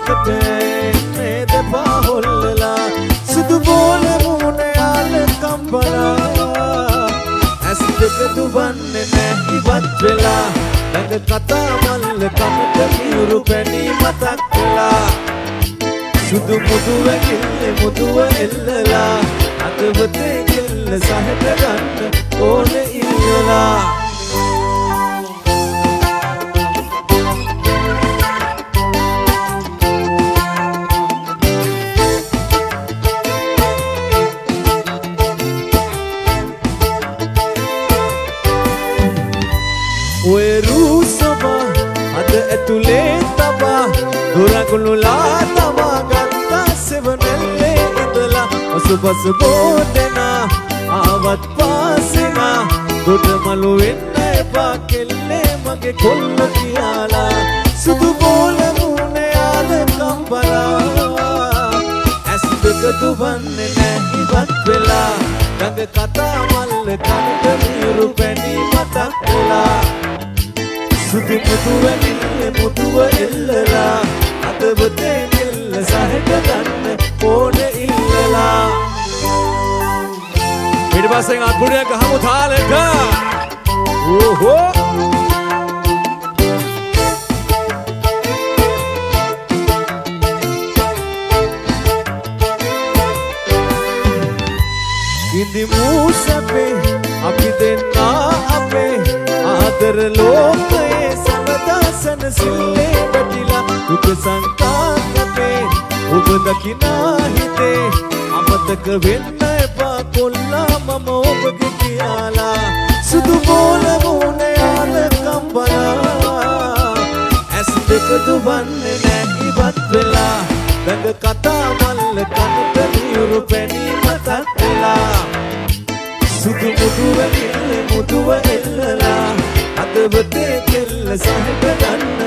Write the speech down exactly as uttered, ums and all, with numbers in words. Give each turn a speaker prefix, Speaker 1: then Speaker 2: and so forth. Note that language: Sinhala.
Speaker 1: එකට එන්නේ දෙපා හොල්ලලා සුදු බෝල මුනේ ආල කම්බලා ඇස් දෙක දුවන්නේ නැහැ ඉවත් වෙලා ළඟ කතා මල්ල කමට මියුරු පැණි මතක් වෙලා සුදු මුදුව කිල්ලේ මුදුව එල්ලලා අදවතේ කෙල්ල සහට ගන්න ඕනේ ඉල්ලලා ඔය රූසබා අද ඇතුලේ තබා දොරකුළුලා තබා ගත්තා සෙවනෙල්ලේ ඉඳලා ඔසුපස බෝදෙනා ආවත් පාසෙනා දොඩමලු වෙන්න එපා කෙල්ලේ මගේ කොල්ල කියලා සුදු බෝල මුනේ ආල කම්බලා ඇස් දෙක දුවන්නේ නැහැ ඉවත් වෙලා ළඟ කතා මල්ල කනට මියුරු පැණි මතක් වෙලා සුදු මුදුව නිල්ලේ මුදුව එල්ලලා අදවතේ කෙල්ල සහට ගන්න ඕනේ ඉල්ලලා ඊට පස්සේ අකුඩයක් ගහමු තාලෙක ඕහෝ ඉඳි මූසපේ අපි දෙන්නා අපේ ආදර ලෝකයේ සමදාසන සිල්ලේ වැටිලා දුක සංකාපේ ඔබ දකිනා හිතේ අමතක වෙන්න එපා කොල්ලා මම ඔබගේ කියලා සුදු බෝල මුනේ ආල කම්බලා ඇස් දෙක දුවන්නේ නැහැ ඉවත් වෙලා ළඟ කතා මල්ල කනට මියුරු පැණි මතක් වෙලා සුදු මුදුව නිල්ලේ මුදුව එල්ලලා අදවතේ කෙල්ල සහට ගන්න